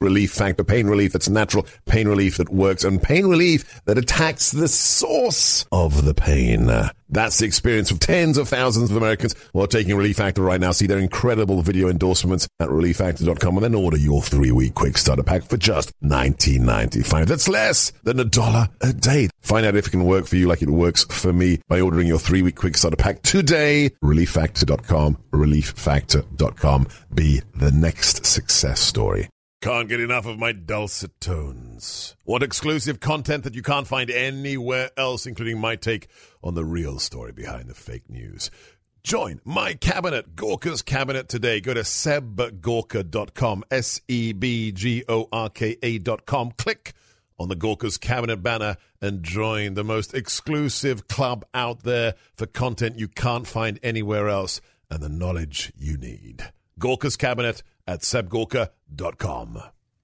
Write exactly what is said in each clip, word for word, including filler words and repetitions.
Relief Factor, pain relief that's natural, pain relief that works, and pain relief that attacks the source of the pain. That's the experience of tens of thousands of Americans who are taking Relief Factor right now. See their incredible video endorsements at relief factor dot com and then order your three-week quick starter pack for just nineteen ninety-five. That's less than a dollar a day. Find out if it can work for you like it works for me by ordering your three-week quick starter pack today. relief factor dot com, relief factor dot com. Be the next success story. Can't get enough of my dulcet tones. Want exclusive content that you can't find anywhere else, including my take on the real story behind the fake news? Join my cabinet, Gorka's Cabinet, today. Go to seb gorka dot com, S E B G O R K A dot com. Click on the Gorka's Cabinet banner and join the most exclusive club out there for content you can't find anywhere else and the knowledge you need. Gorka's Cabinet at seb gorka dot com.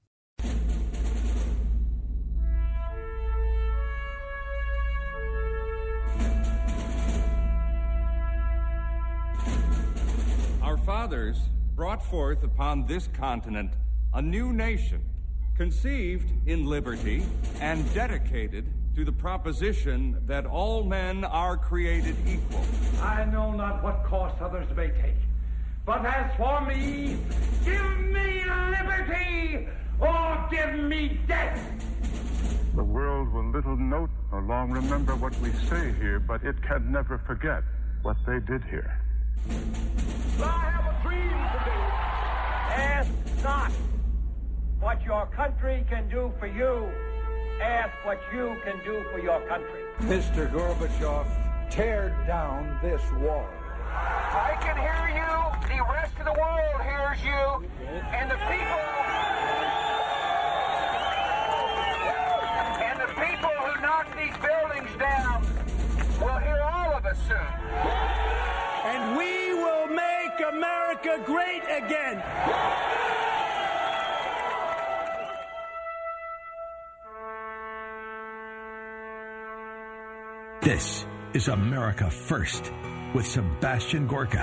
Our fathers brought forth upon this continent a new nation, conceived in liberty and dedicated to the proposition that all men are created equal. I know not what course others may take, but as for me, give me liberty or give me death. The world will little note nor long remember what we say here, but it can never forget what they did here. I have a dream today. Ask not what your country can do for you. Ask what you can do for your country. Mister Gorbachev, tear down this wall. I can hear you. The rest of the world hears you. And the people... And the people who knock these buildings down will hear all of us soon. And we will make America great again. This is America First with Sebastian Gorka.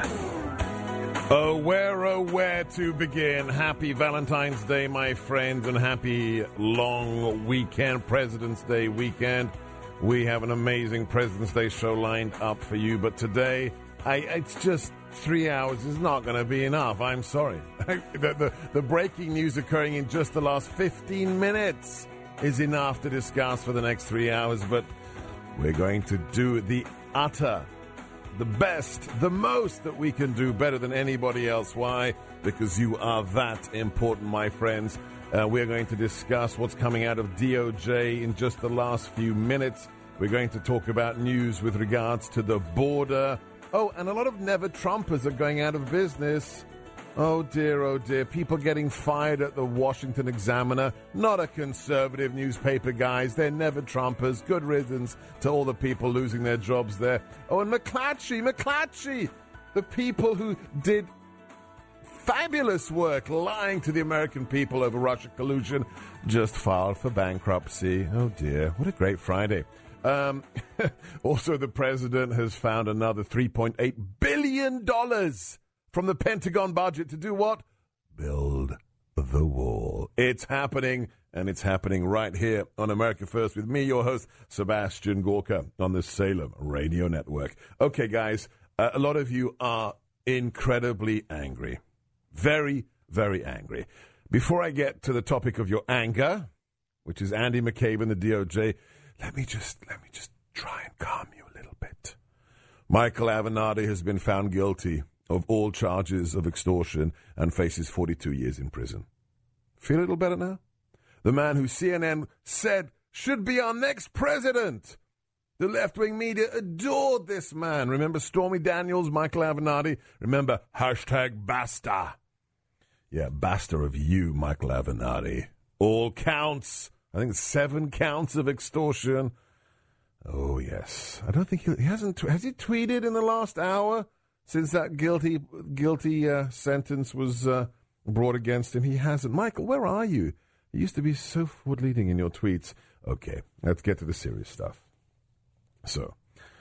Oh, where, oh, where to begin? Happy Valentine's Day, my friends, and happy long weekend, President's Day weekend. We have an amazing President's Day show lined up for you, but today, I, it's just three hours is not going to be enough. I'm sorry. the, the, the breaking news occurring in just the last fifteen minutes is enough to discuss for the next three hours, but we're going to do the utter, the best, the most that we can do better than anybody else. Why? Because you are that important, my friends. Uh, we're going to discuss what's coming out of D O J in just the last few minutes. We're going to talk about news with regards to the border. Oh, and a lot of never-Trumpers are going out of business. Oh, dear, oh, dear. People getting fired at the Washington Examiner. Not a conservative newspaper, guys. They're never-Trumpers. Good riddance to all the people losing their jobs there. Oh, and McClatchy, McClatchy, the people who did fabulous work lying to the American people over Russia collusion, just filed for bankruptcy. Oh, dear. What a great Friday. Um, also, the president has found another three point eight billion dollars from the Pentagon budget to do what? Build the wall. It's happening, and it's happening right here on America First with me, your host, Sebastian Gorka, on the Salem Radio Network. Okay, guys, uh, a lot of you are incredibly angry. Very, very angry. Before I get to the topic of your anger, which is Andy McCabe and the D O J, let me just let me just try and calm you a little bit. Michael Avenatti has been found guilty of all charges of extortion and faces forty-two years in prison. Feel a little better now? The man who C N N said should be our next president. The left-wing media adored this man. Remember Stormy Daniels, Michael Avenatti? Remember hashtag basta. Yeah, basta of you, Michael Avenatti. All counts. I think seven counts of extortion. Oh, yes. I don't think he, he hasn't... Has he tweeted in the last hour since that guilty guilty uh, sentence was uh, brought against him? He hasn't. Michael, where are you? You used to be so forward-leading in your tweets. Okay, let's get to the serious stuff. So,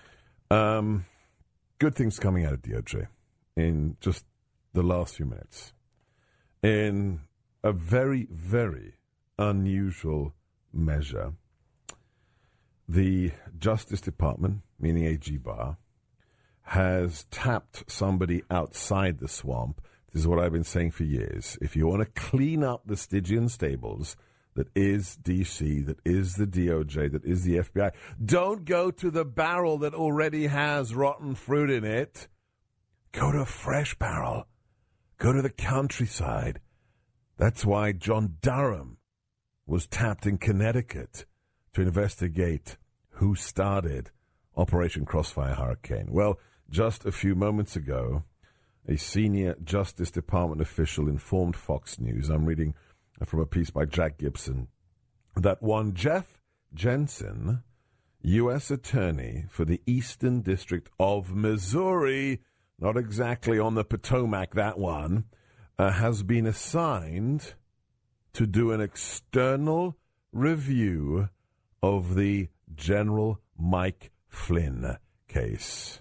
um, good things coming out of D O J in just the last few minutes. In a very, very unusual measure. The Justice Department, meaning A G Barr, has tapped somebody outside the swamp. This is what I've been saying for years. If you want to clean up the Stygian stables that is D C, that is the D O J, that is the F B I, don't go to the barrel that already has rotten fruit in it. Go to a fresh barrel. Go to the countryside. That's why John Durham was tapped in Connecticut to investigate who started Operation Crossfire Hurricane. Well, just a few moments ago, a senior Justice Department official informed Fox News, I'm reading from a piece by Jack Gibson, that one Jeff Jensen, U S Attorney for the Eastern District of Missouri, not exactly on the Potomac, that one, uh, has been assigned to do an external review of the General Mike Flynn case.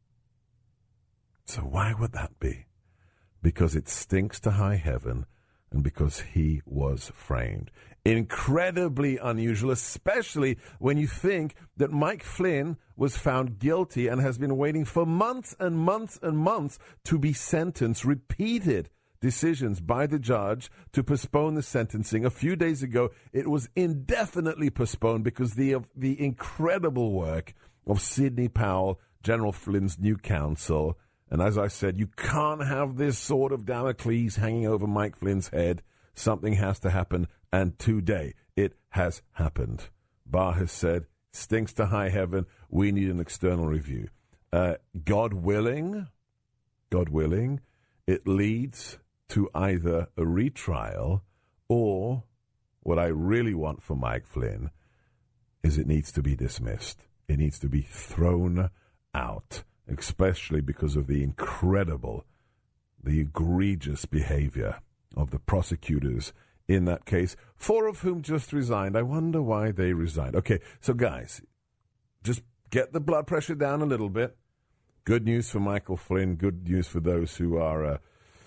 So why would that be? Because it stinks to high heaven and because he was framed. Incredibly unusual, especially when you think that Mike Flynn was found guilty and has been waiting for months and months and months to be sentenced. Repeated decisions by the judge to postpone the sentencing. A few days ago, it was indefinitely postponed because the, of the incredible work of Sidney Powell, General Flynn's new counsel. And as I said, you can't have this sword of Damocles hanging over Mike Flynn's head. Something has to happen, and today it has happened. Barr has said, stinks to high heaven, we need an external review. Uh, God willing, God willing, it leads to either a retrial or what I really want for Mike Flynn is it needs to be dismissed. It needs to be thrown out, especially because of the incredible, the egregious behavior of the prosecutors in that case, four of whom just resigned. I wonder why they resigned. Okay, so guys, just get the blood pressure down a little bit. Good news for Michael Flynn, good news for those who are uh,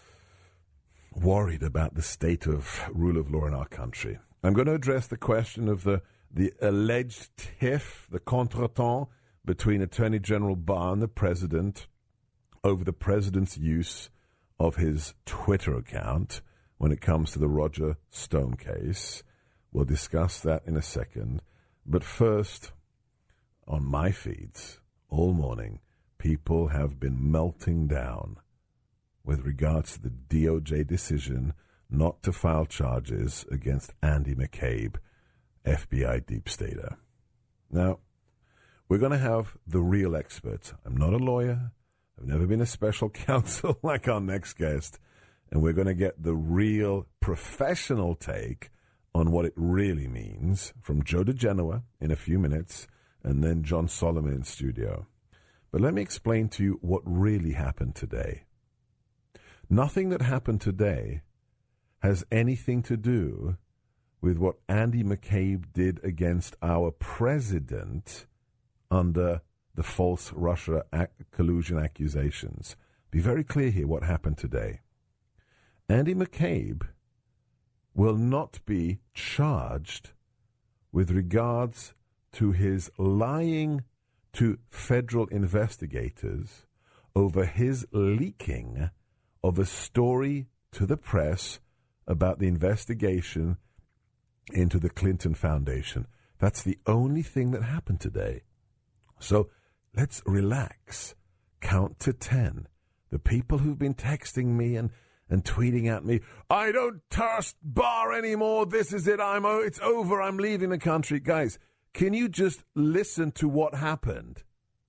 worried about the state of rule of law in our country. I'm going to address the question of the, the alleged tiff, the contretemps, between Attorney General Barr and the President over the President's use of his Twitter account when it comes to the Roger Stone case. We'll discuss that in a second. But first, on my feeds, all morning, people have been melting down with regards to the D O J decision not to file charges against Andy McCabe, F B I deep stater. Now, we're going to have the real experts. I'm not a lawyer. I've never been a special counsel like our next guest. And we're going to get the real professional take on what it really means from Joe DeGenoa in a few minutes and then John Solomon in studio. But let me explain to you what really happened today. Nothing that happened today has anything to do with what Andy McCabe did against our president under the false Russia ac- collusion accusations. Be very clear here what happened today. Andy McCabe will not be charged with regards to his lying to federal investigators over his leaking of a story to the press about the investigation into the Clinton Foundation. That's the only thing that happened today. So let's relax. Count to ten. The people who've been texting me and, and tweeting at me, I don't trust Barr anymore. This is it. I'm oh, it's over. I'm leaving the country. Guys, can you just listen to what happened?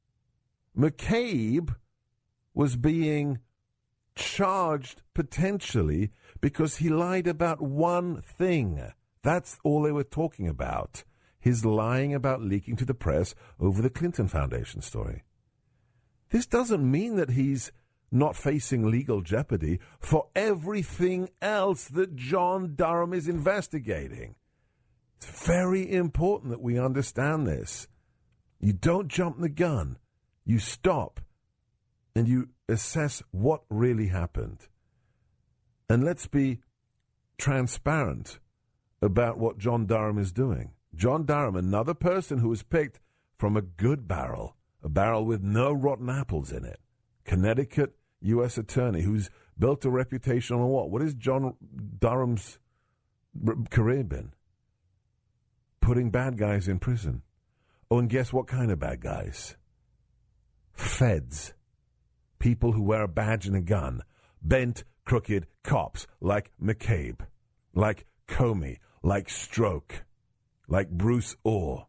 McCabe was being charged potentially because he lied about one thing. That's all they were talking about. His lying about leaking to the press over the Clinton Foundation story. This doesn't mean that he's not facing legal jeopardy for everything else that John Durham is investigating. It's very important that we understand this. You don't jump the gun. You stop and you assess what really happened. And let's be transparent about what John Durham is doing. John Durham, another person who was picked from a good barrel, a barrel with no rotten apples in it. Connecticut U S attorney who's built a reputation on what? What has John Durham's career been? Putting bad guys in prison. Oh, and guess what kind of bad guys? Feds. People who wear a badge and a gun. Bent, crooked cops like McCabe, like Comey, like Stroke, like Bruce Orr.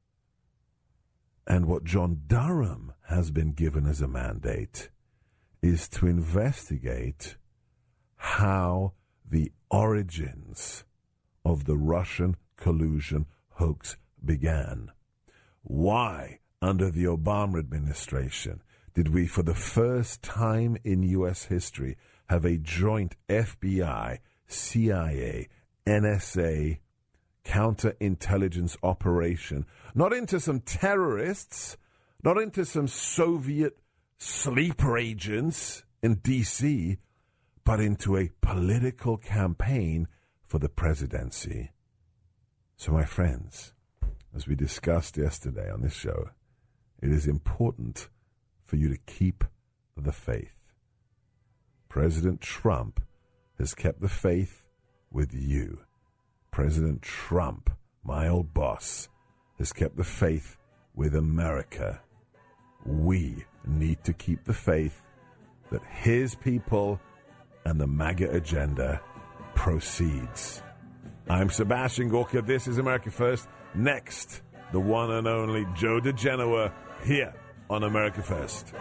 And what John Durham has been given as a mandate is to investigate how the origins of the Russian collusion hoax began. Why, under the Obama administration, did we, for the first time in U S history, have a joint F B I, C I A, N S A counterintelligence operation, not into some terrorists, not into some Soviet sleeper agents in D C, but into a political campaign for the presidency. So, my friends, as we discussed yesterday on this show, it is important for you to keep the faith. President Trump has kept the faith with you. President Trump, my old boss, has kept the faith with America. We need to keep the faith that his people and the MAGA agenda proceeds. I'm Sebastian Gorka. This is America First. Next, the one and only Joe DeGenoa here on America First.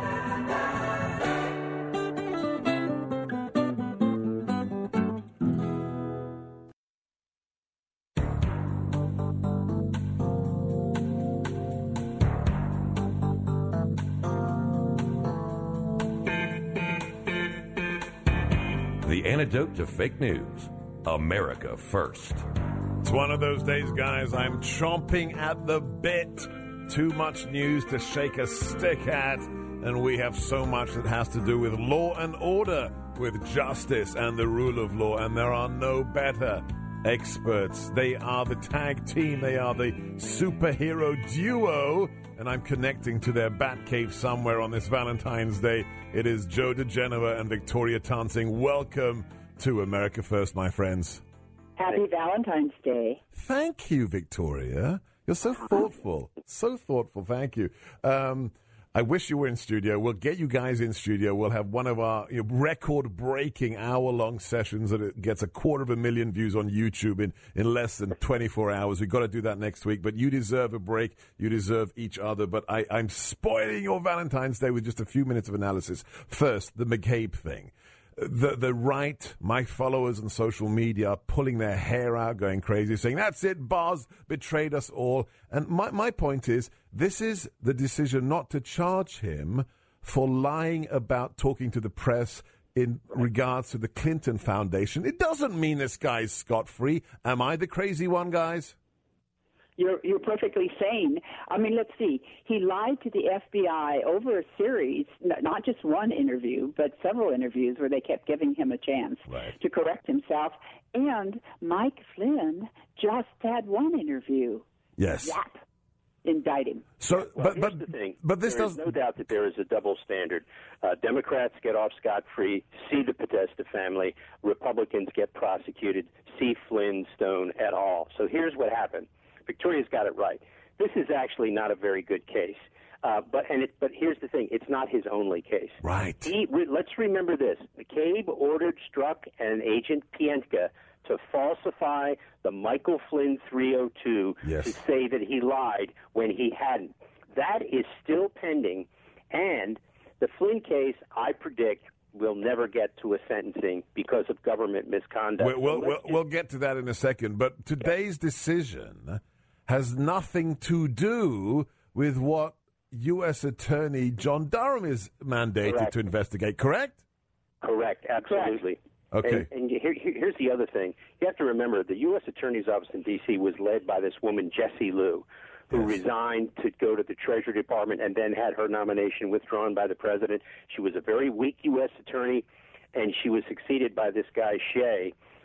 The antidote to fake news. America First. It's one of those days, guys. I'm chomping at the bit. Too much news to shake a stick at. And we have so much that has to do with law and order, with justice and the rule of law. And there are no better experts. They are the tag team. They are the superhero duo. And I'm connecting to their Batcave somewhere on this Valentine's Day. It is Joe DeGenoa and Victoria Tansing. Welcome to America First, my friends. Happy Valentine's Day. Thank you, Victoria. You're so thoughtful. So thoughtful. Thank you. Um, I wish you were in studio. We'll get you guys in studio. We'll have one of our you know, record-breaking hour-long sessions that it gets a quarter of a million views on YouTube in, in less than twenty-four hours. We've got to do that next week. But you deserve a break. You deserve each other. But I, I'm spoiling your Valentine's Day with just a few minutes of analysis. First, the McCabe thing. The the right, my followers on social media are pulling their hair out, going crazy, saying, that's it, Barr's betrayed us all. And my, my point is, this is the decision not to charge him for lying about talking to the press in regards to the Clinton Foundation. It doesn't mean this guy's scot-free. Am I the crazy one, guys? You're you're perfectly sane. I mean, let's see. He lied to the F B I over a series, not just one interview, but several interviews where they kept giving him a chance right. to correct himself. And Mike Flynn just had one interview. Yes. Yep. Indict him. So, well, but but the thing. But this there is no doubt that there is a double standard. Uh, Democrats get off scot-free. See the Podesta family. Republicans get prosecuted. See Flynn, Stone, et al. So here's what happened. Victoria's got it right. This is actually not a very good case. Uh, but and it, but here's the thing: it's not his only case. Right. He, re, let's remember this: McCabe ordered Strzok and Agent Pientka to falsify the Michael Flynn three oh two yes. to say that he lied when he hadn't. That is still pending, and the Flynn case, I predict, will never get to a sentencing because of government misconduct. We'll, we'll, we'll, we'll get to that in a second. But today's decision has nothing to do with what U S Attorney John Durham is mandated Correct. to investigate, correct? Correct, absolutely. Okay. And, and here, here's the other thing. You have to remember the U S Attorney's Office in D C was led by this woman, Jessie Liu, who yes. resigned to go to the Treasury Department and then had her nomination withdrawn by the president. She was a very weak U S attorney, and she was succeeded by this guy, Shea,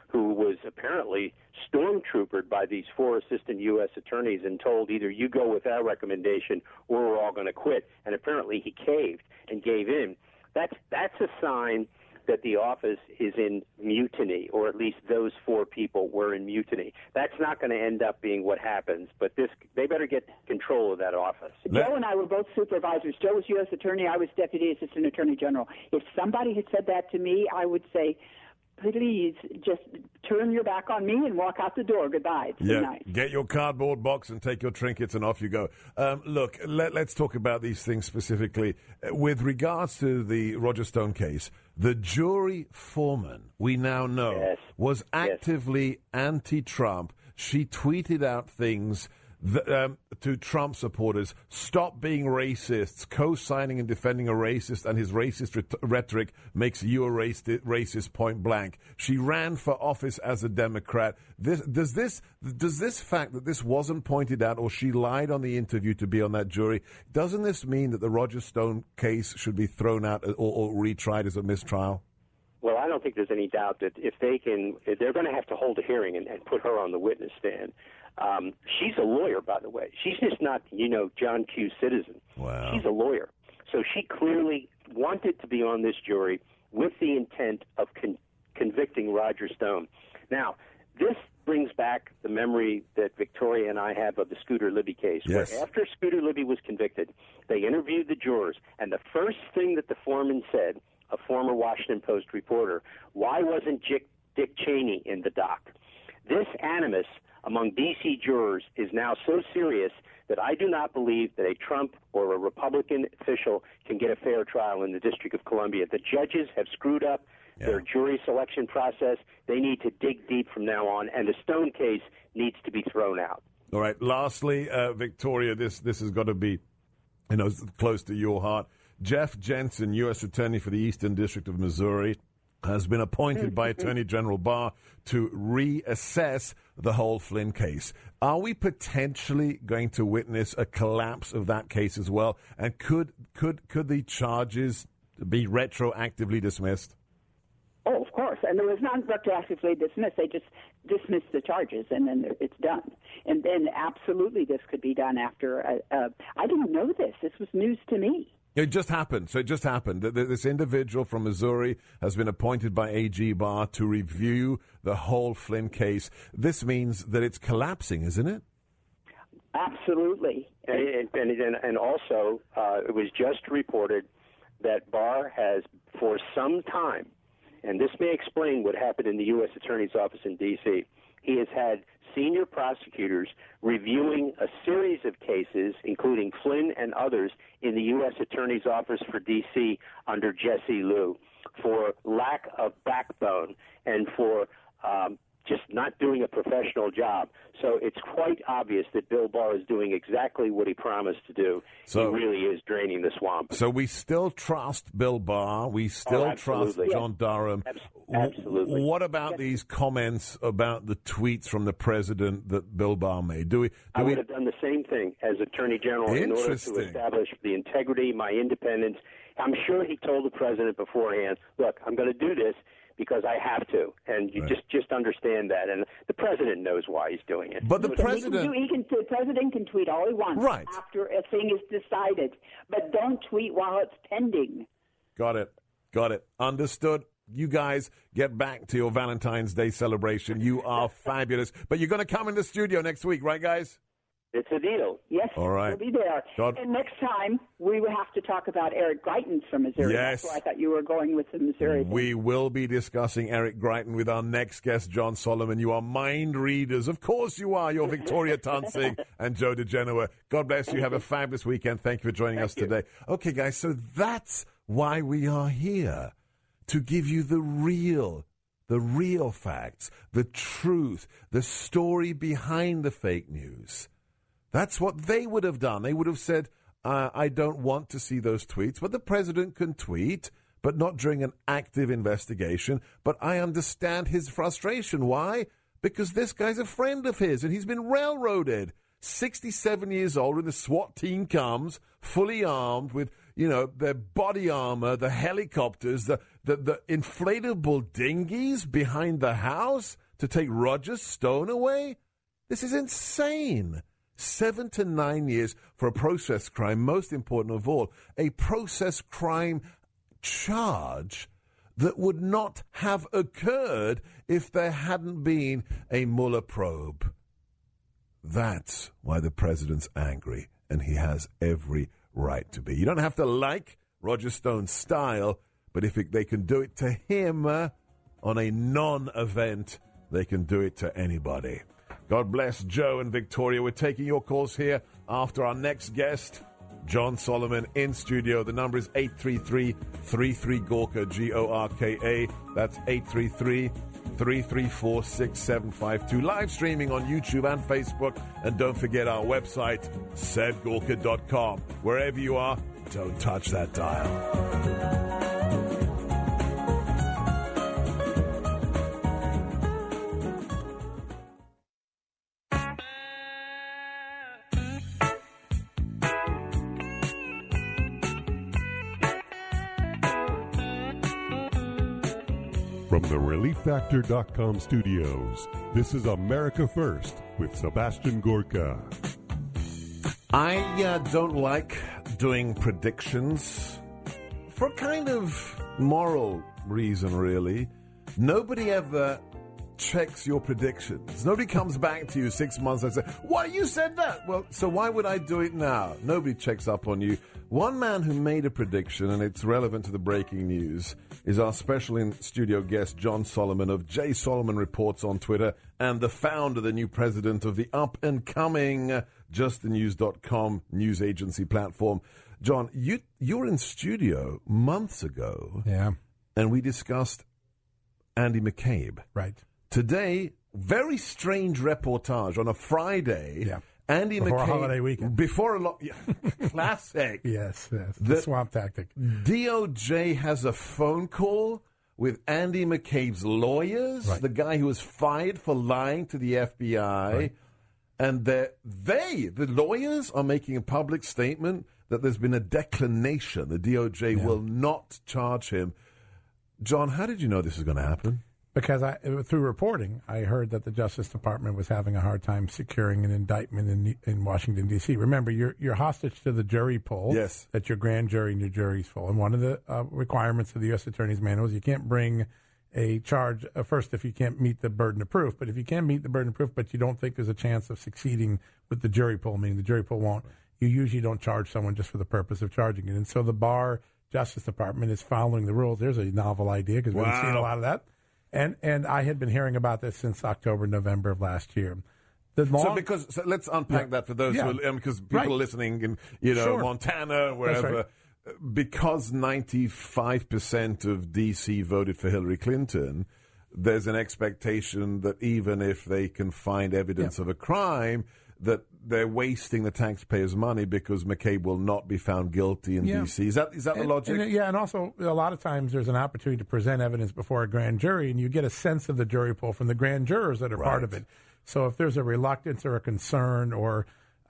who was apparently stormtroopered by these four assistant U S attorneys and told either you go with our recommendation or we're all going to quit. And apparently he caved and gave in. That's that's a sign that the office is in mutiny, or at least those four people were in mutiny. That's not going to end up being what happens, but this they better get control of that office. Joe and I were both supervisors. Joe was U S attorney. I was deputy assistant attorney general. If somebody had said that to me, I would say, please just turn your back on me and walk out the door. Goodbye. It's yeah, nice. Get your cardboard box and take your trinkets and off you go. Um, look, let, let's talk about these things specifically. With regards to the Roger Stone case, the jury foreman, we now know, yes. was actively yes. anti-Trump. She tweeted out things that, um, to Trump supporters, stop being racists. Co-signing and defending a racist and his racist ret- rhetoric makes you a racist, racist point blank. She ran for office as a Democrat. This, does this does this fact that this wasn't pointed out, or she lied on the interview to be on that jury, doesn't this mean that the Roger Stone case should be thrown out or, or retried as a mistrial? Well, I don't think there's any doubt that if they can, they're going to have to hold a hearing and, and put her on the witness stand. Um, she's a lawyer, by the way. She's just not, you know, John Q. Citizen. Wow. She's a lawyer. So she clearly wanted to be on this jury with the intent of con- convicting Roger Stone. Now, this brings back the memory that Victoria and I have of the Scooter Libby case, yes. where after Scooter Libby was convicted, they interviewed the jurors, and the first thing that the foreman said, a former Washington Post reporter, why wasn't Dick, Dick Cheney in the dock? This animus among D C jurors is now so serious that I do not believe that a Trump or a Republican official can get a fair trial in the District of Columbia. The judges have screwed up yeah. their jury selection process. They need to dig deep from now on, and the Stone case needs to be thrown out. All right. Lastly, uh, Victoria, this this has got to be, you know, close to your heart. Jeff Jensen, U S Attorney for the Eastern District of Missouri, has been appointed by Attorney General Barr to reassess the whole Flynn case. Are we potentially going to witness a collapse of that case as well? And could could could the charges be retroactively dismissed? Oh, of course. And it was not retroactively dismissed. They just dismissed the charges, and then it's done. And then absolutely this could be done after. A, a, I didn't know this. This was news to me. It just happened. So it just happened. This individual from Missouri has been appointed by A G Barr to review the whole Flynn case. This means that it's collapsing, isn't it? Absolutely. And, and, and, and also, uh, it was just reported that Barr has, for some time, and this may explain what happened in the U S Attorney's Office in D C, he has had senior prosecutors reviewing a series of cases, including Flynn and others, in the U S Attorney's Office for D C under Jesse Liu for lack of backbone and for um, just not doing a professional job. So it's quite obvious that Bill Barr is doing exactly what he promised to do. So, he really is draining the swamp. So we still trust Bill Barr. We still oh, trust John Durham. Absolutely. What about these comments about the tweets from the president that Bill Barr made? Do we? Do I would we... have done the same thing as Attorney General in order to establish the integrity, my independence. I'm sure he told the president beforehand, look, I'm going to do this because I have to, and you right. just, just understand that. And the president knows why he's doing it. But the so president... He can, do, he can, the president can tweet all he wants right. after a thing is decided, but don't tweet while it's pending. Got it. Got it. Understood. You guys get back to your Valentine's Day celebration. You are fabulous. But you're going to come in the studio next week, right, guys? It's a deal. Yes, all right. we'll be there. God. And next time, we will have to talk about Eric Greitens from Missouri. Yes. That's where I thought you were going with the Missouri thing. We will be discussing Eric Greitens with our next guest, John Solomon. You are mind readers. Of course you are. You're Victoria Tonsing and Joe DeGenoa. God bless you. Have a fabulous weekend. Thank you for joining Thank us you. today. Okay, guys, so that's why we are here, to give you the real The real facts, the truth, the story behind the fake news. That's what they would have done. They would have said, uh, I don't want to see those tweets, but the president can tweet, but not during an active investigation. But I understand his frustration. Why? Because this guy's a friend of his, and he's been railroaded. sixty-seven years old, and the SWAT team comes, fully armed with, you know, their body armor, the helicopters, the, the, the inflatable dinghies behind the house to take Roger Stone away? This is insane. Seven to nine years for a process crime, most important of all, a process crime charge that would not have occurred if there hadn't been a Mueller probe. That's why the president's angry, and he has every right to be. You don't have to like Roger Stone's style, but if it, they can do it to him uh, on a non-event, they can do it to anybody. God bless Joe and Victoria. We're taking your calls here after our next guest, John Solomon, in studio. The number is eight three three, three three, Gorka, G O R K A. That's eight three three, three three four, six seven five two. Live streaming on YouTube and Facebook. And don't forget our website, said gorka dot com. Wherever you are, don't touch that dial. From the relief factor dot com studios, this is America First with Sebastian Gorka. I uh, don't like doing predictions for a kind of moral reason, really. Nobody ever checks your predictions. Nobody comes back to you six months and says, why, you said that? Well, so why would I do it now? Nobody checks up on you. One man who made a prediction, and it's relevant to the breaking news, is our special in-studio guest, John Solomon of J. Solomon Reports on Twitter, and the founder, the new president of the up-and-coming just the news dot com news agency platform. John, you you were in studio months ago. Yeah. And we discussed Andy McCabe. Right. Today, very strange reportage on a Friday. Yeah. Andy before McCabe. Before a holiday weekend. Before a lot. Yeah, classic. Yes, yes. The, the swamp tactic. D O J has a phone call with Andy McCabe's lawyers, right. the guy who was fired for lying to the F B I. Right. And they, the lawyers, are making a public statement that there's been a declination. The D O J yeah. will not charge him. John, how did you know this was going to happen? Because I, through reporting, I heard that the Justice Department was having a hard time securing an indictment in in Washington, D C Remember, you're you're hostage to the jury pool. Yes. That your grand jury and your jury's full. And one of the uh, requirements of the U S Attorney's Manual is you can't bring a charge, uh, first, if you can't meet the burden of proof. But if you can meet the burden of proof, but you don't think there's a chance of succeeding with the jury pool, meaning the jury pool won't, you usually don't charge someone just for the purpose of charging it. And so the Bar Justice Department is following the rules. There's a novel idea because wow. we've seen a lot of that. And and I had been hearing about this since October, November of last year. The long, so because so let's unpack yeah, that for those yeah, who are, because people right. are listening in you know sure. Montana, wherever. Right. Because ninety-five percent of D C voted for Hillary Clinton, there's an expectation that even if they can find evidence yeah. of a crime, that they're wasting the taxpayers' money because McCabe will not be found guilty in yeah. D C Is that is that and, the logic? And, yeah, and also a lot of times there's an opportunity to present evidence before a grand jury, and you get a sense of the jury pool from the grand jurors that are right. part of it. So if there's a reluctance or a concern or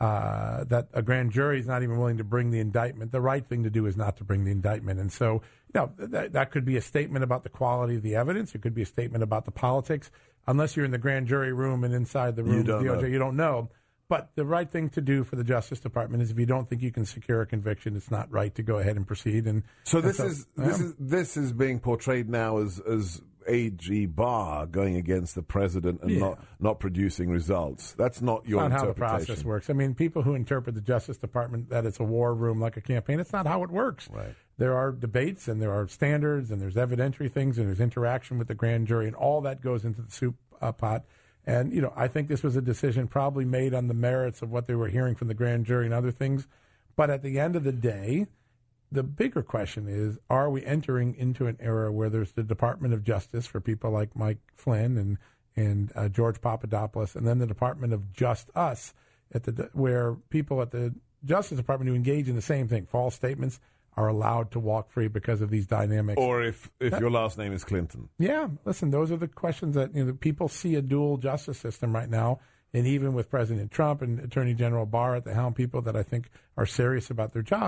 uh, that a grand jury is not even willing to bring the indictment, the right thing to do is not to bring the indictment. And so, you know, that, that could be a statement about the quality of the evidence. It could be a statement about the politics. Unless you're in the grand jury room and inside the room of the D O J, you don't know. But the right thing to do for the Justice Department is if you don't think you can secure a conviction, it's not right to go ahead and proceed. And so this and so, is this yeah. is this is being portrayed now as as A G Barr going against the president and yeah. not not producing results. That's not your It's not interpretation. how the process works. I mean, people who interpret the Justice Department that it's a war room like a campaign, it's not how it works. Right. There are debates and there are standards and there's evidentiary things and there's interaction with the grand jury, and all that goes into the soup uh, pot. And, you know, I think this was a decision probably made on the merits of what they were hearing from the grand jury and other things. But at the end of the day, the bigger question is, are we entering into an era where there's the Department of Justice for people like Mike Flynn and, and uh, George Papadopoulos, and then the Department of Just Us, at the where people at the Justice Department who engage in the same thing, false statements, are allowed to walk free because of these dynamics. Or if, if that, your last name is Clinton. Yeah, listen, those are the questions that, you know, people see a dual justice system right now, and even with President Trump and Attorney General Barr at the helm, people that I think are serious about their jobs,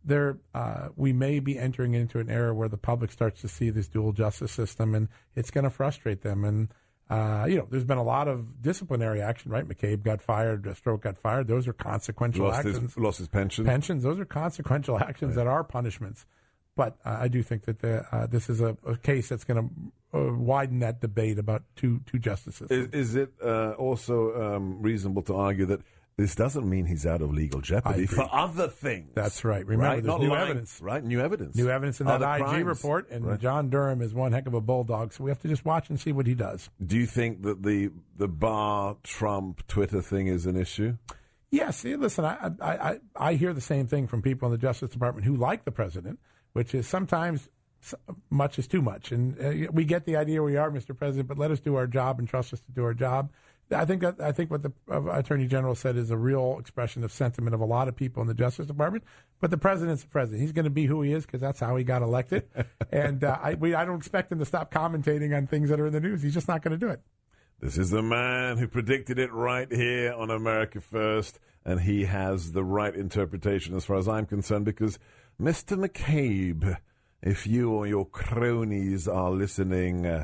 there uh, we may be entering into an era where the public starts to see this dual justice system, and it's going to frustrate them. And uh, you know, there's been a lot of disciplinary action, right? McCabe got fired, Strzok got fired. Those are consequential lost actions. His, lost his pension. Pensions. Those are consequential actions right. that are punishments. But uh, I do think that the, uh, this is a, a case that's going to uh, widen that debate about two two justices. Is, is it uh, also um, reasonable to argue that this doesn't mean he's out of legal jeopardy for other things? That's right. Remember, right? there's Not new lying, evidence. Right, new evidence. New evidence in that other I G crimes. report, and right. John Durham is one heck of a bulldog, so we have to just watch and see what he does. Do you think that the the Barr Trump Twitter thing is an issue? Yes. Yeah, listen, I, I, I, I hear the same thing from people in the Justice Department who like the president, which is sometimes much is too much. And uh, we get the idea we are, Mister President, but let us do our job and trust us to do our job. I think that, I think what the uh, Attorney General said is a real expression of sentiment of a lot of people in the Justice Department. But the president's the president. He's going to be who he is because that's how he got elected. and uh, I, we, I don't expect him to stop commentating on things that are in the news. He's just not going to do it. This is the man who predicted it right here on America First, and he has the right interpretation as far as I'm concerned, because Mister McCabe, if you or your cronies are listening, uh,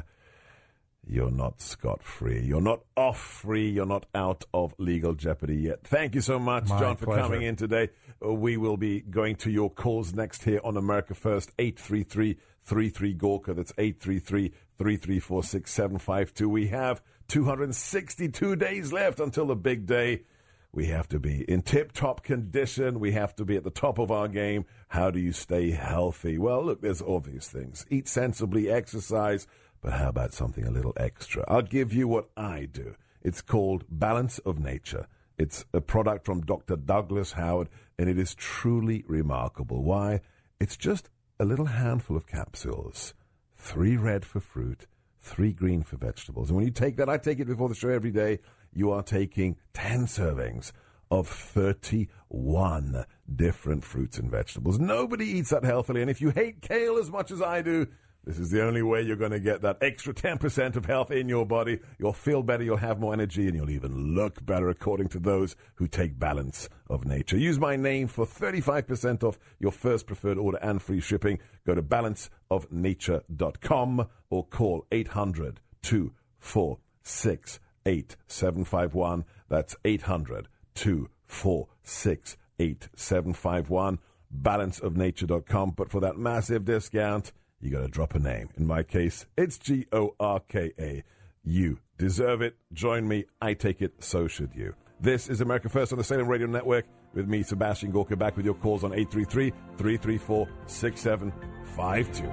you're not scot-free. You're not off-free. You're not out of legal jeopardy yet. Thank you so much, My John, for pleasure. coming in today. Uh, we will be going to your calls next here on America First, eight three three, three three, Gorka. That's eight three three, three three four, six seven five two. We have two hundred sixty-two days left until the big day. We have to be in tip-top condition. We have to be at the top of our game. How do you stay healthy? Well, look, there's obvious things. Eat sensibly, exercise, but how about something a little extra? I'll give you what I do. It's called Balance of Nature. It's a product from Doctor Douglas Howard, and it is truly remarkable. Why? It's just a little handful of capsules, three red for fruit, three green for vegetables. And when you take that, I take it before the show every day, you are taking ten servings of thirty-one different fruits and vegetables. Nobody eats that healthily, and if you hate kale as much as I do, this is the only way you're going to get that extra ten percent of health in your body. You'll feel better, you'll have more energy, and you'll even look better according to those who take Balance of Nature. Use my name for thirty-five percent off your first preferred order and free shipping. Go to balance of nature dot com or call eight hundred, two four six, eight seven five one. That's eight hundred, two four six, eight seven five one. balance of nature dot com. But for that massive discount, you got to drop a name. In my case, it's G O R K A. You deserve it. Join me. I take it. So should you. This is America First on the Salem Radio Network with me, Sebastian Gorka, back with your calls on eight three three, three three four, six seven five two.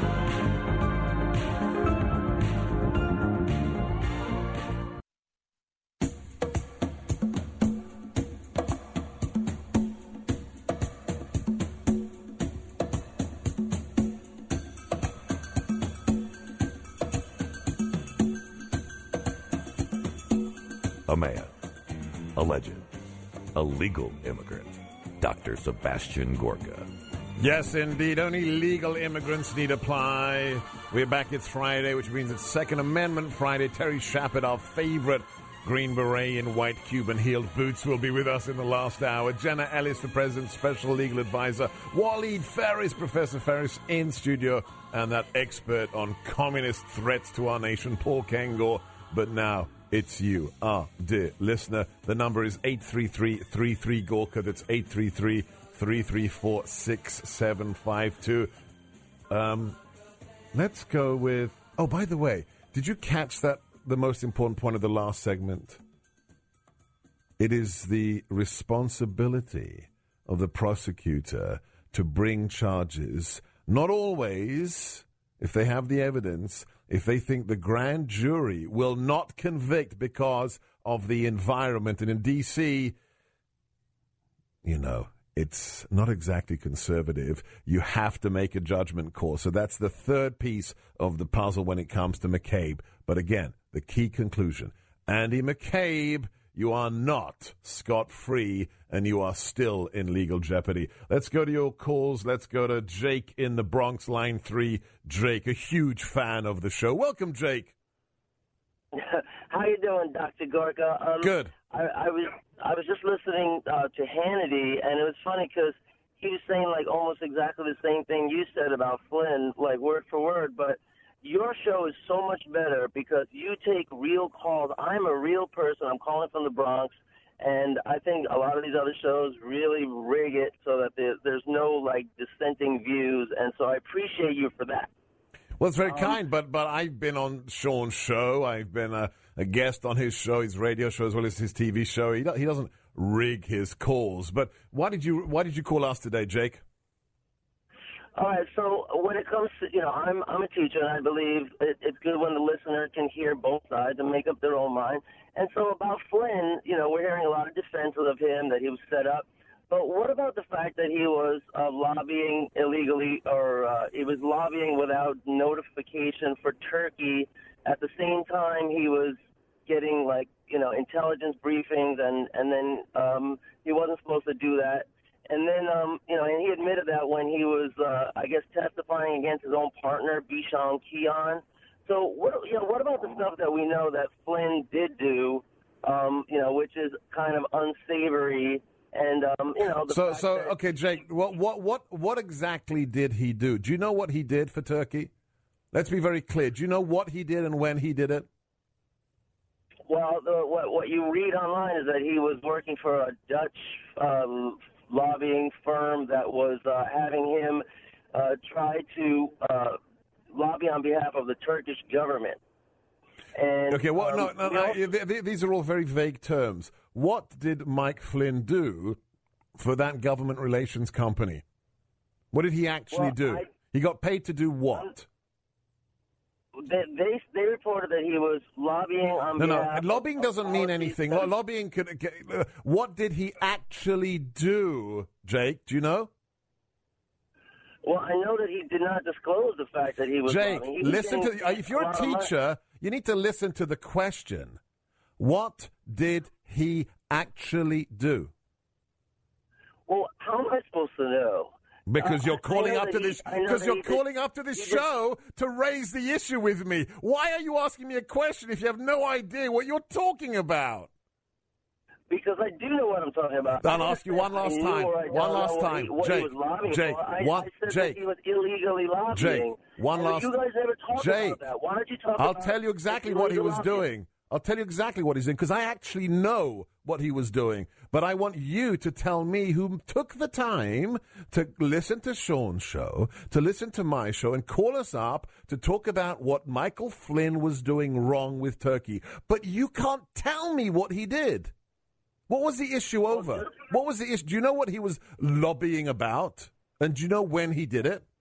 A man, a legend, a legal immigrant, Doctor Sebastian Gorka. Yes, indeed. Only legal immigrants need apply. We're back. It's Friday, which means it's Second Amendment Friday. Terry Shepard, our favorite Green Beret in white Cuban-heeled boots, will be with us in the last hour. Jenna Ellis, the President's Special Legal Advisor. Waleed Ferris, Professor Ferris, in studio. And that expert on communist threats to our nation, Paul Kengor. But now, it's you, our dear listener. The number is eight three three, three three, Gorka. That's eight three three, three three four, six seven five two. Um, let's go with... Oh, by the way, did you catch that, the most important point of the last segment? It is the responsibility of the prosecutor to bring charges, not always, if they have the evidence, if they think the grand jury will not convict because of the environment. And in D C, you know, it's not exactly conservative. You have to make a judgment call. So that's the third piece of the puzzle when it comes to McCabe. But again, the key conclusion, Andy McCabe, you are not scot-free, and you are still in legal jeopardy. Let's go to your calls. Let's go to Jake in the Bronx, line three. Jake, a huge fan of the show. Welcome, Jake. How you doing, Doctor Gorka? Um, Good. I, I was I was just listening uh, to Hannity, and it was funny because he was saying, like, almost exactly the same thing you said about Flynn, like, word for word. But your show is so much better because you take real calls. I'm a real person. I'm calling from the Bronx. And I think a lot of these other shows really rig it so that there, there's no, like, dissenting views. And so I appreciate you for that. Well, it's very um, kind, but but I've been on Sean's show. I've been a, a guest on his show, his radio show, as well as his T V show. He, do, he doesn't rig his calls. But why did you why did you call us today, Jake? All right, so when it comes to, you know, I'm I'm a teacher, and I believe it, it's good when the listener can hear both sides and make up their own mind. And so about Flynn, you know, we're hearing a lot of defense of him, that he was set up. But what about the fact that he was uh, lobbying illegally, or uh, he was lobbying without notification for Turkey? At the same time, he was getting, like, you know, intelligence briefings, and, and then um, he wasn't supposed to do that. And then, um, you know, and he admitted that when he was, uh, I guess, testifying against his own partner, Bishon Keon. So, what, you know, what about the stuff that we know that Flynn did do, um, you know, which is kind of unsavory? And, um, you know, the so, fact so that okay, Jake, what, what, what, what exactly did he do? Do you know what he did for Turkey? Let's be very clear. Do you know what he did and when he did it? Well, the, what, what you read online is that he was working for a Dutch um, lobbying firm that was uh, having him uh, try to uh, lobby on behalf of the Turkish government. And, okay, well, um, no, no, no, you know, th- th- these are all very vague terms. What did Mike Flynn do for that government relations company? What did he actually well, do? I, he got paid to do what? They, they they reported that he was lobbying on No, behalf no, lobbying of doesn't mean anything. that- Lobbying could. Uh, what did he actually do, Jake? Do you know? Well, I know that he did not disclose the fact that he was Jake, lobbying. He was listen to. getting The, if you're a lot of money. teacher, you need to listen to the question. What did he actually do? Well, how am I supposed to know? Because Uh, you're I calling know up that to he- this. I know Because that you're he did- calling up to this he did- show to raise the issue with me. Why are you asking me a question if you have no idea what you're talking about? Because I do know what I'm talking about. I'll I ask you one last knew time. or I One don't last know what time. he- what Jake, he was lobbying Jake, for. I, one- I said Jake. that he was illegally lobbying. Jake, one and last. You guys never talk Jake, about that. Why don't you talk I'll about tell you exactly what he illegal was lobbying? doing. I'll tell you exactly what he's doing because I actually know what he was doing. But I want you to tell me who took the time to listen to Sean's show, to listen to my show, and call us up to talk about what Michael Flynn was doing wrong with Turkey. But you can't tell me what he did. What was the issue over? What was the issue? Do you know what he was lobbying about? And do you know when he did it?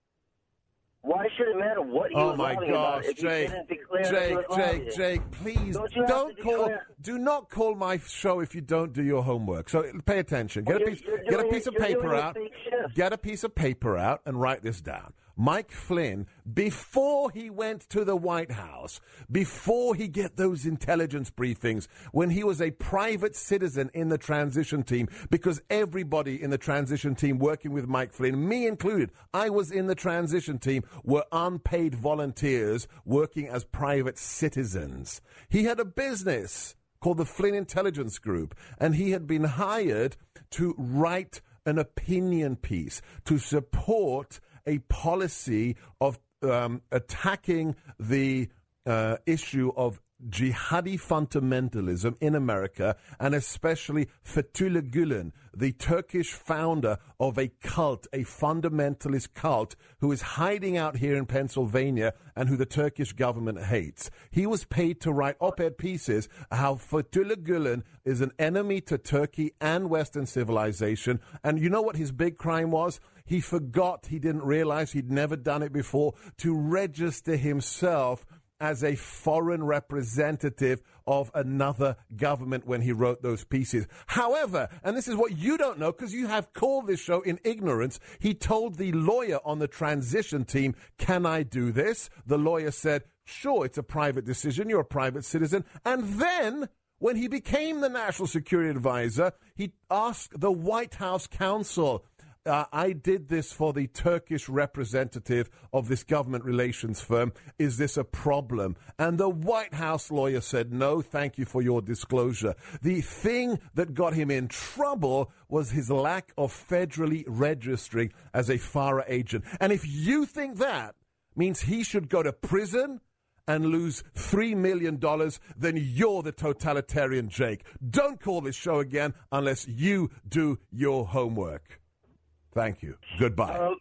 Why should it matter what he Oh was my lobbying gosh, about if he Jake, didn't declare that he Jake, was Jake, lobbying? Jake, please Don't you have don't to call. declare- Do not call my show if you don't do your homework. So pay attention. Get Well, a you're- piece. you're Get a doing piece it- of you're paper doing a out. fake shift. Get a piece of paper out and write this down. Mike Flynn, before he went to the White House, before he get those intelligence briefings, when he was a private citizen in the transition team, because everybody in the transition team working with Mike Flynn, me included, I was in the transition team, were unpaid volunteers working as private citizens. He had a business called the Flynn Intelligence Group, and he had been hired to write an opinion piece to support a policy of um, attacking the uh, issue of jihadi fundamentalism in America, and especially Fethullah Gulen, the Turkish founder of a cult, a fundamentalist cult, who is hiding out here in Pennsylvania and who the Turkish government hates. He was paid to write op-ed pieces how Fethullah Gulen is an enemy to Turkey and Western civilization. And you know what his big crime was? He forgot, he didn't realize he'd never done it before, to register himself as a foreign representative of another government when he wrote those pieces. However, and this is what you don't know because you have called this show in ignorance, he told the lawyer on the transition team, "Can I do this?" The lawyer said, "Sure, it's a private decision. You're a private citizen." And then, when he became the National Security Advisor, he asked the White House counsel, uh, I did this for the Turkish representative of this government relations firm. Is this a problem? And the White House lawyer said, no, thank you for your disclosure. The thing that got him in trouble was his lack of federally registering as a FARA agent. And if you think that means he should go to prison and lose three million dollars, then you're the totalitarian Jake. Don't call this show again unless you do your homework. Thank you. Goodbye. Uh,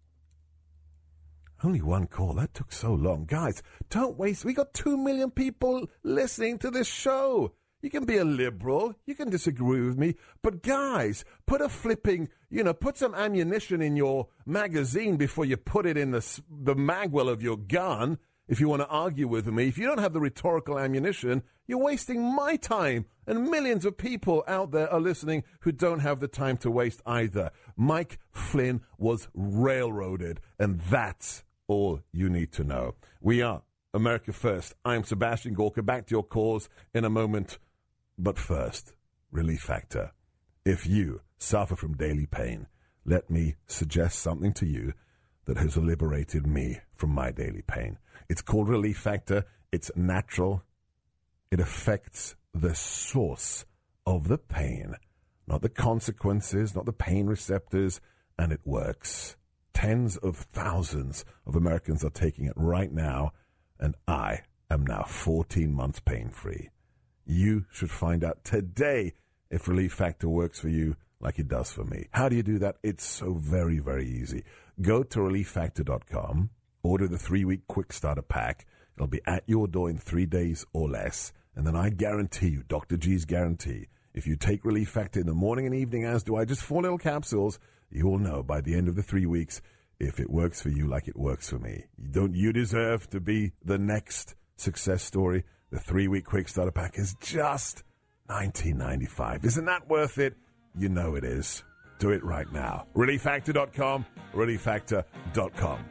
Only one call. That took so long. Guys, don't waste. We got two million people listening to this show. You can be a liberal. You can disagree with me. But guys, put a flipping, you know, put some ammunition in your magazine before you put it in the, the magwell of your gun. If you want to argue with me, if you don't have the rhetorical ammunition, you're wasting my time. And millions of people out there are listening who don't have the time to waste either. Mike Flynn was railroaded, and that's all you need to know. We are America First. I'm Sebastian Gorka. Back to your calls in a moment. But first, Relief Factor. If you suffer from daily pain, let me suggest something to you that has liberated me from my daily pain. It's called Relief Factor. It's natural. It affects the source of the pain, not the consequences, not the pain receptors, and it works. Tens of thousands of Americans are taking it right now, and I am now fourteen months pain-free. You should find out today if Relief Factor works for you like it does for me. How do you do that? It's so very, very easy. Go to relief factor dot com, order the three-week quick starter pack. It'll be at your door in three days or less. And then I guarantee you, Doctor G's guarantee, if you take Relief Factor in the morning and evening, as do I, just four little capsules, you will know by the end of the three weeks if it works for you like it works for me. Don't you deserve to be the next success story? The three-week quick starter pack is just nineteen ninety-five. Isn't that worth it? You know it is. Do it right now. relief factor dot com, relief factor dot com.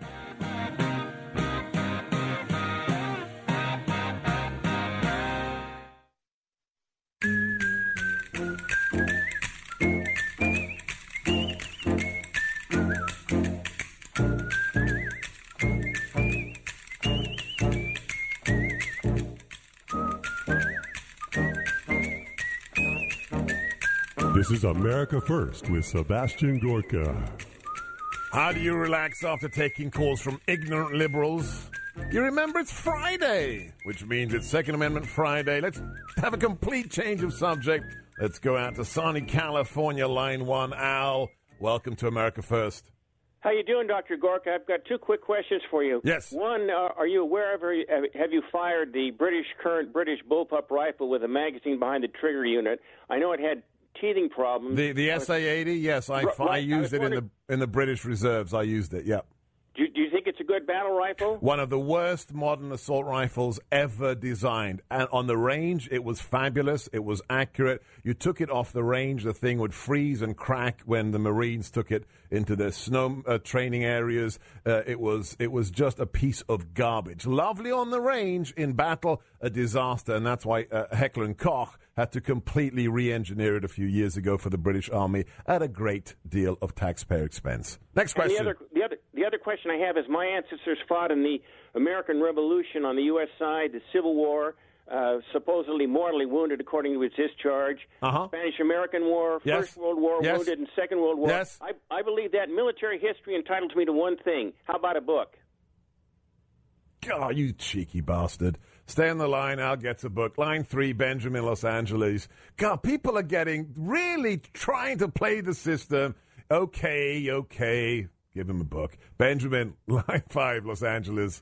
This is America First with Sebastian Gorka. How do you relax after taking calls from ignorant liberals? You remember it's Friday, which means it's Second Amendment Friday. Let's have a complete change of subject. Let's go out to sunny California, line one. Al, welcome to America First. How you doing, Doctor Gorka? I've got two quick questions for you. Yes. One, uh, are you aware of, have you fired the British, current British bullpup rifle with a magazine behind the trigger unit? I know it had teething problems. The the S A eighty, yes, I, right, I used I it in the in the British Reserves. I used it, yeah. Do, do you think it's a good battle rifle? One of the worst modern assault rifles ever designed. And on the range, it was fabulous. It was accurate. You took it off the range, the thing would freeze and crack when the Marines took it into their snow uh, training areas. Uh, it was it was just a piece of garbage. Lovely on the range, in battle, a disaster. And that's why uh, Heckler and Koch had to completely re-engineer it a few years ago for the British Army at a great deal of taxpayer expense. Next question. And the other, the other, the other question I have is, my ancestors fought in the American Revolution on the U S side, the Civil War, uh, supposedly mortally wounded according to his discharge. Uh-huh. Spanish-American War, Yes. First World War, Yes. wounded, and Second World War. Yes. I, I believe that military history entitles me to one thing. How about a book? God, you cheeky bastard. Stay on the line. Al gets a book. Line three, Benjamin, Los Angeles. God, people are getting really trying to play the system. Okay, okay. Give him a book. Benjamin, line five, Los Angeles.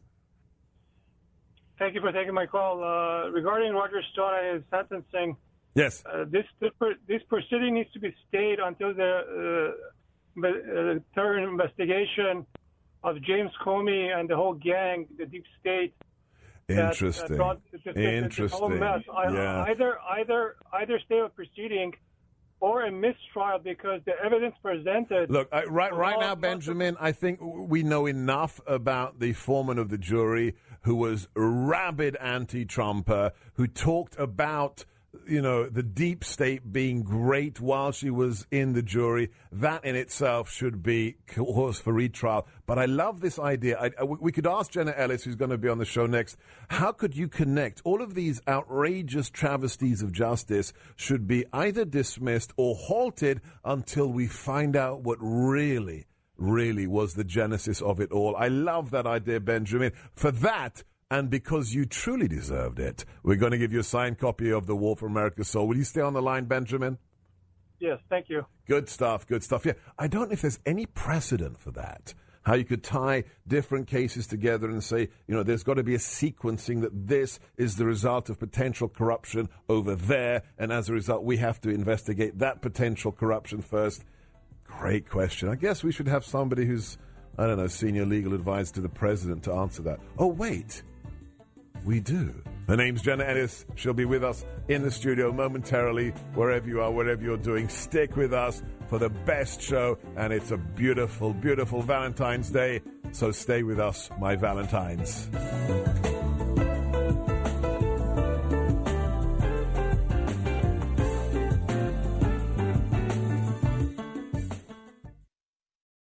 Thank you for taking my call. Uh, regarding Roger Stone and his sentencing, yes, uh, this, this this proceeding needs to be stayed until the uh, uh, third investigation of James Comey and the whole gang, the deep state. Interesting. That, uh, brought the, the, the, Interesting. The whole mess. I, yeah. Either either either stay of proceeding or a mistrial, because the evidence presented. Look, I, right right now, Benjamin, I think we know enough about the foreman of the jury, who was rabid anti-Trumper, who talked about you know, the deep state being great while she was in the jury. That in itself should be cause for retrial. But I love this idea. I, I, we could ask Jenna Ellis, who's going to be on the show next, how could you connect all of these outrageous travesties of justice should be either dismissed or halted until we find out what really, really was the genesis of it all. I love that idea, Benjamin. For that, and because you truly deserved it, we're going to give you a signed copy of The War for America's Soul. Will you stay on the line, Benjamin? Yes, thank you. Good stuff, good stuff. Yeah, I don't know if there's any precedent for that, how you could tie different cases together and say, you know, there's got to be a sequencing that this is the result of potential corruption over there, and as a result, we have to investigate that potential corruption first. Great question. I guess we should have somebody who's, I don't know, senior legal advisor to the president to answer that. Oh, wait. We do. Her name's Jenna Ellis. She'll be with us in the studio momentarily, wherever you are, whatever you're doing. Stick with us for the best show, and it's a beautiful, beautiful Valentine's Day, so stay with us, my Valentines.